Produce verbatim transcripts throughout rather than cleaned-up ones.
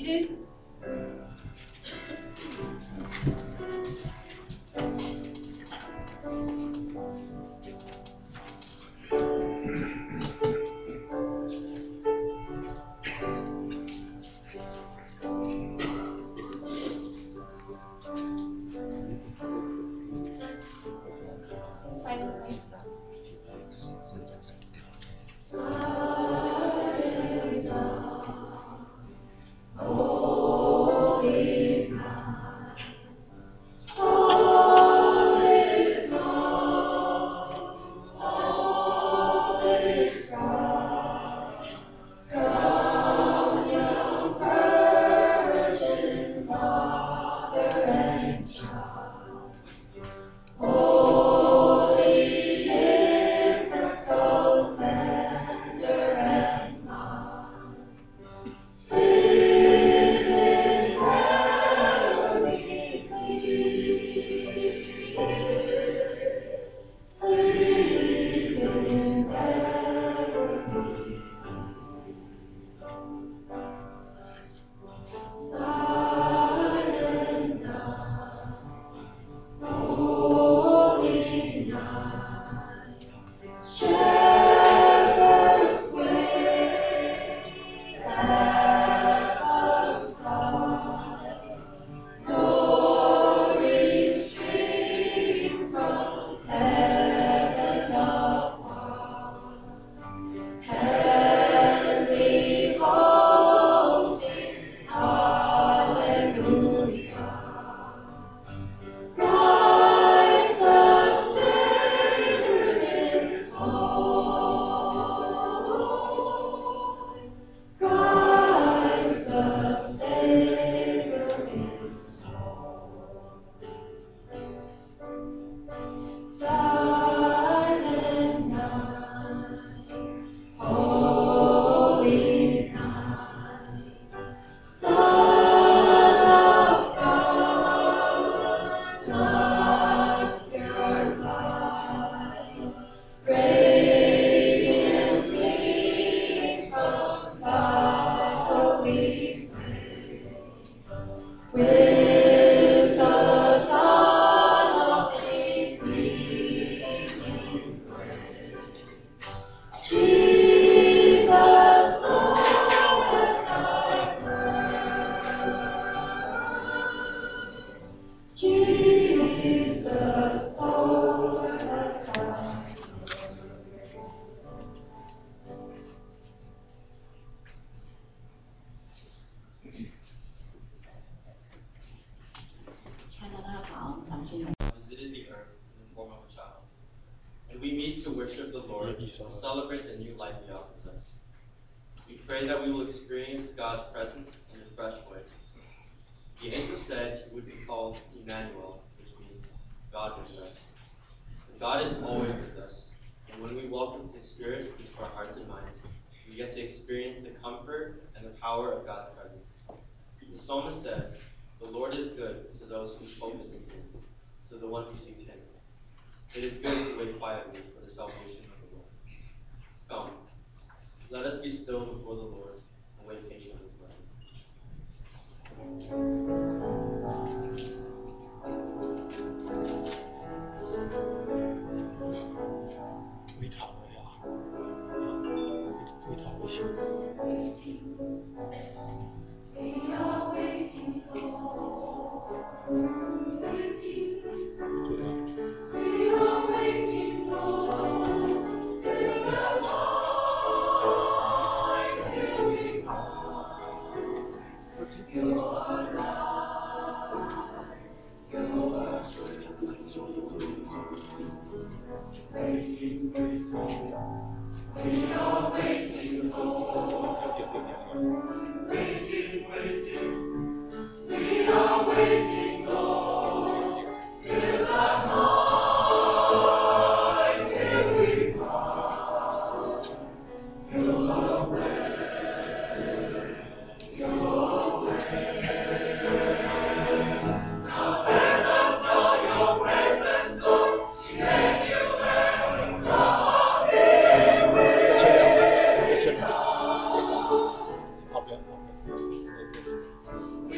seated. Visited the earth in the form of a child. And we meet to worship the Lord and celebrate the new life He offers us. We pray that we will experience God's presence in a fresh way. The angel said He would be called Emmanuel, which means God with us. And God is always with us, and when we welcome His Spirit into our hearts and minds, we get to experience the comfort and the power of God's presence. The psalmist said, "The Lord is good to those whose hope is in Him, to the one who seeks Him. It is good to wait quietly for the salvation of the Lord." Come, let us be still before the Lord and wait patiently for Him. 回头了呀，回头去。好不了，好不了。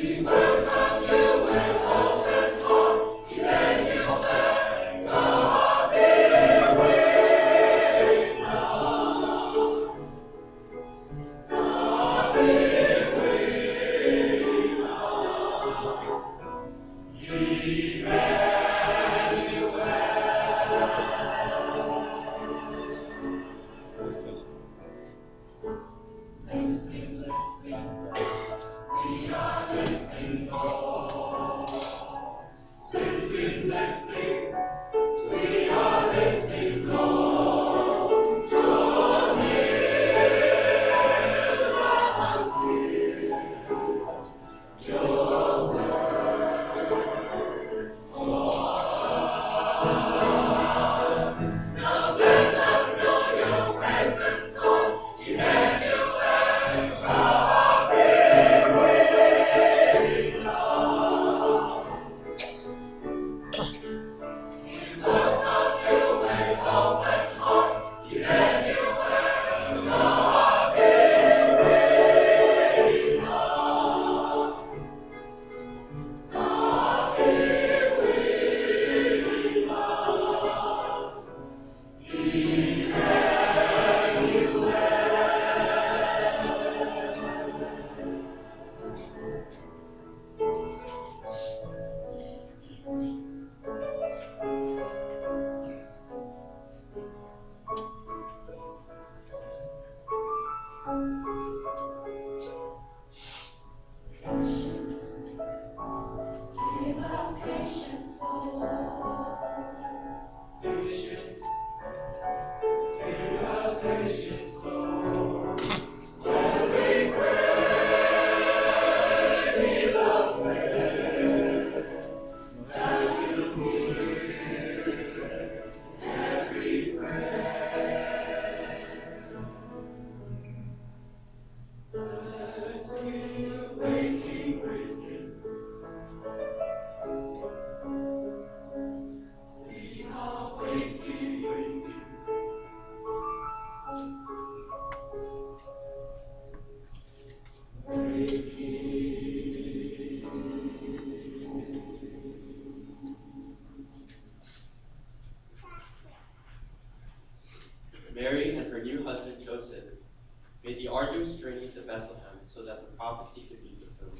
Mary and her new husband Joseph made the arduous journey to Bethlehem so that the prophecy could be fulfilled.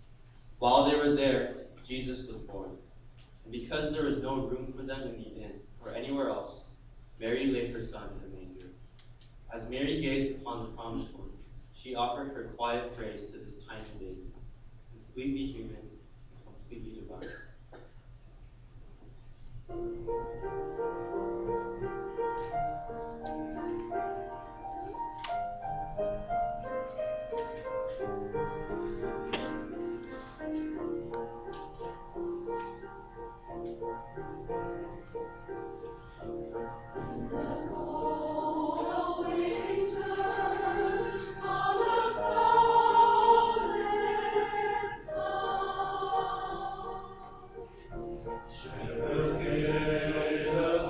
While they were there, Jesus was born. And because there was no room for them in the inn or anywhere else, Mary laid her son in the manger. As Mary gazed upon the promised one, she offered her quiet praise to this tiny baby, completely human and completely divine. Shall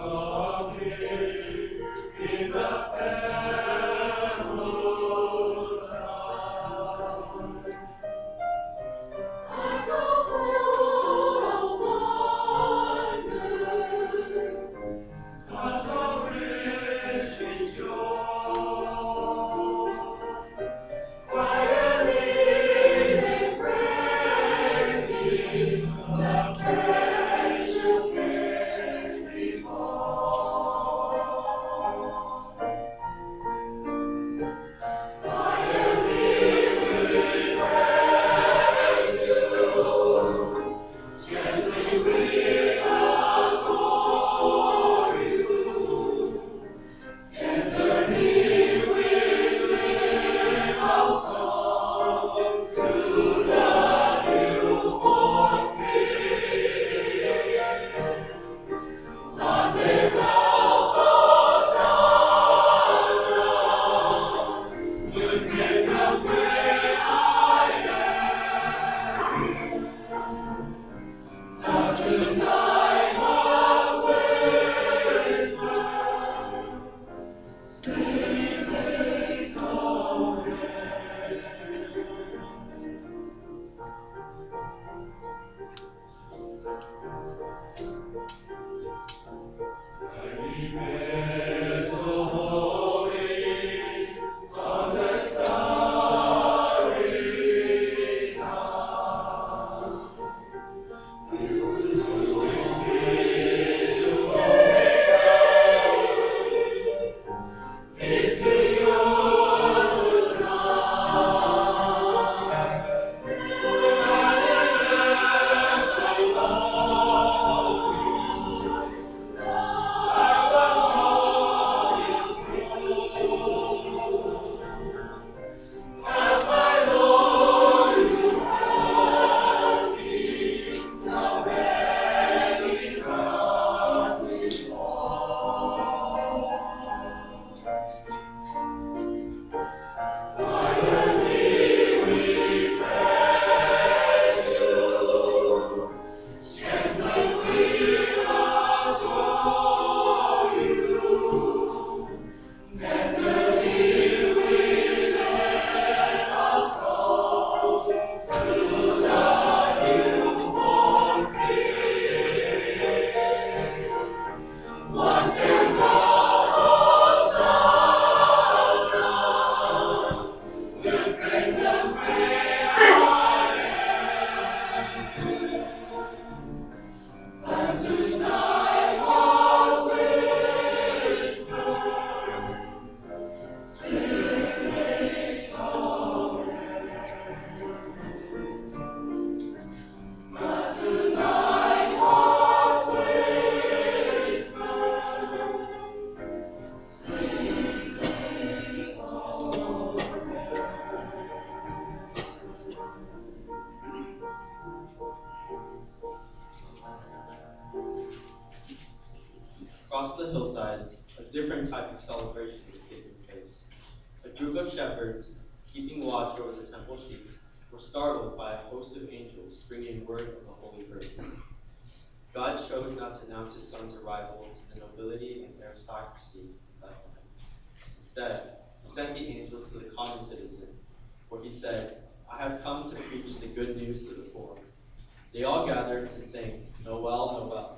Across the hillsides, a different type of celebration was taking place. A group of shepherds, keeping watch over the temple sheep, were startled by a host of angels bringing word of the Holy Birth. God chose not to announce his son's arrival to the nobility and aristocracy of Bethlehem. Instead, he sent the angels to the common citizen, where he said, "I have come to preach the good news to the poor." They all gathered and sang, "Noel, Noel."